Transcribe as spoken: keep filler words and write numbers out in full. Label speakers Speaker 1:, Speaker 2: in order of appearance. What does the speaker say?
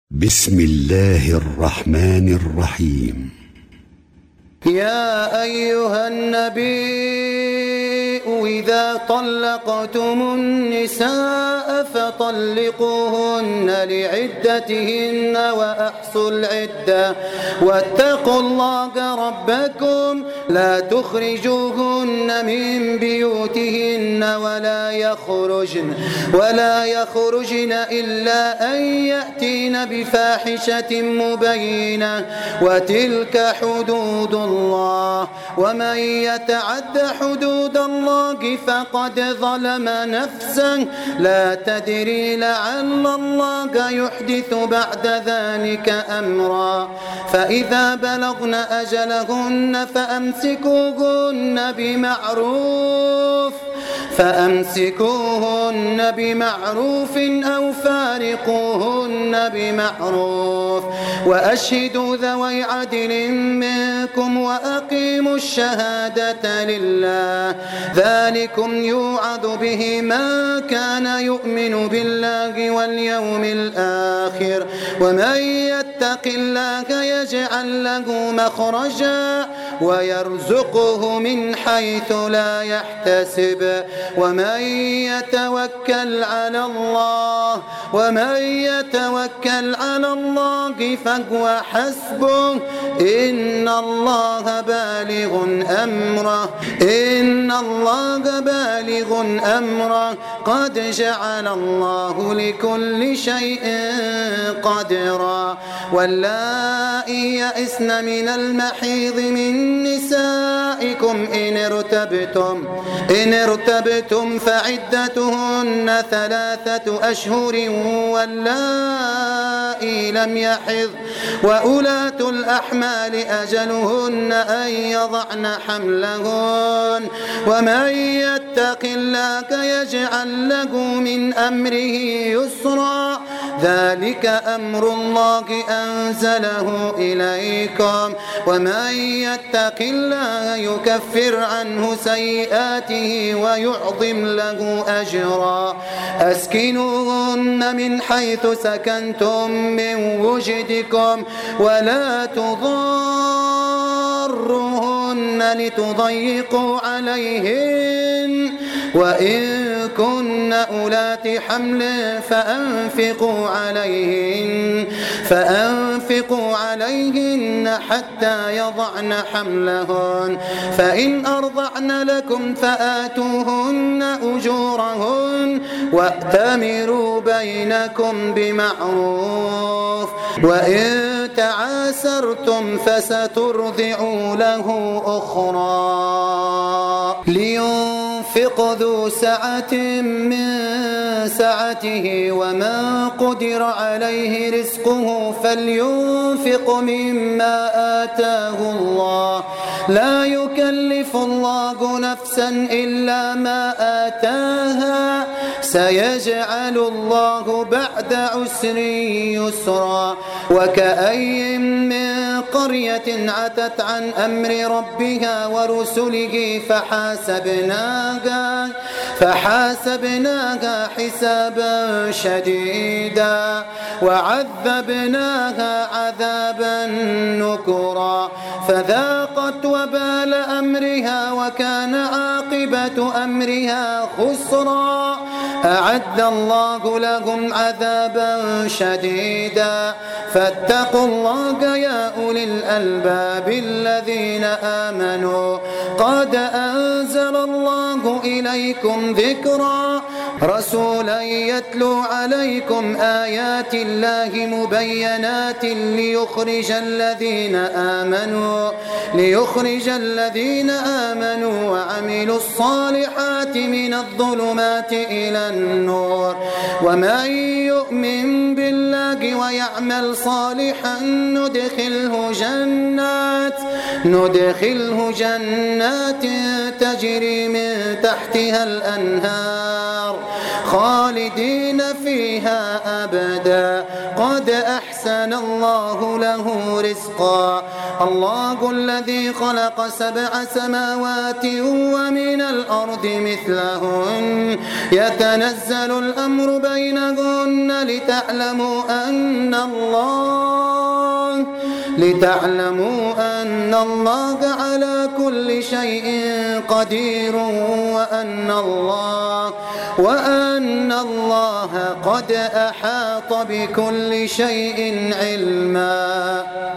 Speaker 1: بسم الله الرحمن الرحيم.
Speaker 2: يا أيها النبي إذا طلقتم النساء فطلقوهن لعدتهن وأحصوا العدة واتقوا الله ربكم لا تخرجوهن من بيوتهن ولا يخرجن ولا يخرجن إلا أن يأتين بفاحشة مبينة وتلك حدود الله ومن يتعد حدود الله فقد ظلم نفسه لا تدري لعل الله يحدث بعد ذلك أمرا فإذا بلغن أجلهن فأمسكوهن بمعروف فأمسكوهن بمعروف أو فارقوهن بمعروف وأشهدوا ذوي عدل منكم وأقيموا الشهادة لله ذلكم يوعظ به من كان يؤمن بالله واليوم الآخر ومن يتق الله يجعل له مخرجا ويرزقه من حيث لا يحتسب ومن يتوكل على الله ومن يتوكل على الله فهو حسبه إن الله بالغ أمره إن الله بالغ أمره قد جعل الله لكل شيء قدرا واللائي يئسن من المحيض من نسائكم إن ارتبتم إن ارتبتم فعدتهن ثلاثة أشهر واللائي لم يحض وأولاة الأحمال أجلهن أن يضعن حملهن ومن يتق الله يجعل له من أمره يسرا ذلك أمر الله أنزله إليكم ومن يتق الله يكفر عنه سيئاته ويعظم له أجرا أسكنوهن من حيث سكنتم من وجدكم ولا تضاروهن لتضيقوا عليهن وإن كن أولات حمل فأنفقوا عليهن فأنفقوا عليهن حتى يضعن حملهن فإن أرضعن لكم فآتوهن أجورهن وأتمروا بينكم بمعروف وإن تعاسرتم فسترضع له أخرى لينفق ذو سعة من سعته ومن قدر عليه رزقه فلينفق مما آتاه الله لا يكلف الله نفسا إلا ما آتاها سيجعل الله بعد عسر يسرا وكأي من قرية عتت عن أمر ربها ورسله فحاسبناها فحاسبناها حسابا شديدا وعذبناها عذابا نكرا فذاقت وبال أمرها وكان عاقبة أمرها خسرا أعد الله لهم عذابا شديدا فاتقوا الله يا أولي الألباب الذين آمنوا قد أنزل الله إليكم ذكرا رسولا يتلو عليكم آيات الله مبينات ليخرج الذين آمنوا ليخرج الذين آمنوا وعملوا الصالحات من الظلمات إلى النور ومن يؤمن بالله ويعمل صالحا ندخله جنات ندخله جنات تجري من تحتها الأنهار خالدين فيها أبدا قد أحسن الله له رزقا الله الذي خلق سبع سماوات ومن الأرض مثلهن يتنزل يتنزل الأمر بينهن لتعلموا أن الله لتعلموا أن الله على كل شيء قدير وأن الله وأن الله قد أحاط بكل شيء علما.